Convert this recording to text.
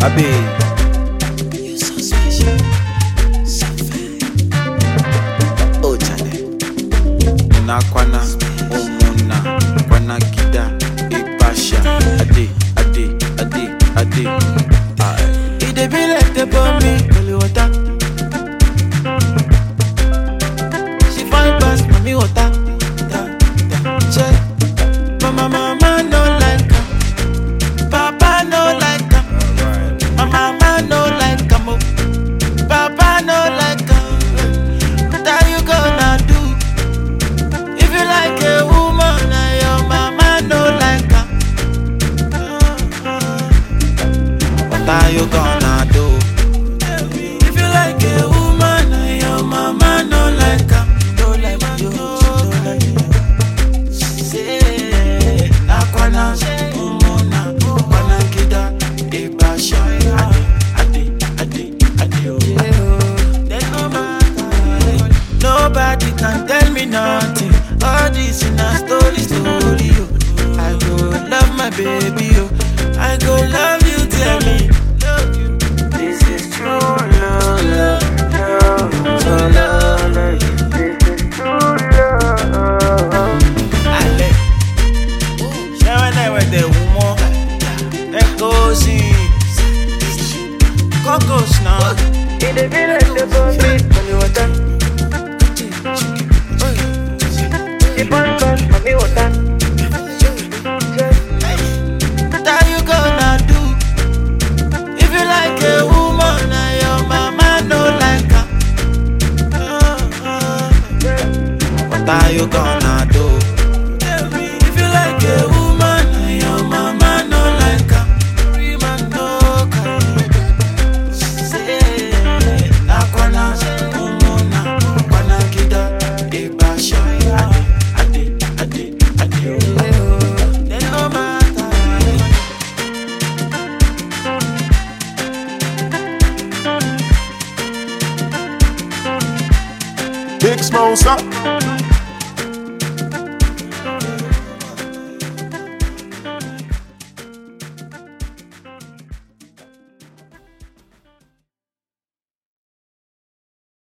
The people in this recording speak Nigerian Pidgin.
Abi. You're so special, so fine. Oh, Charlie. Nakwana, Omona, Kwana Kida, Ipasha, Ade. It dey be like the bomb, holy water. She find past mommy water. Check. Mama no like her. Papa no like her. Mama no like her. Papa no like her. What are you gonna do? If you like a woman and your mama no like her, what are you gonna do? If you like a woman and your mama no like her, don't like you, don't like you. Say, Nakwana, Umona, Kwana Kida, Ipasha, Ade. There's no matter. Nobody can tell me nothing. All this in a story, oh. I go love my baby, oh. I go love you, tell me. This is true love. So love. This is true love. Ale. Shawna with the woman. Let go see. Cocos now. In the village, the bomb, mommy water. She find past mommy water. What are you gonna do? If you like a woman and your mama no like her, what are you gonna do? If you like a woman and your mama no like her, no kind. Say, Nakwana, Umona, Kwana Kida, Ipasha, Ade. There's no matter. Big Smosa.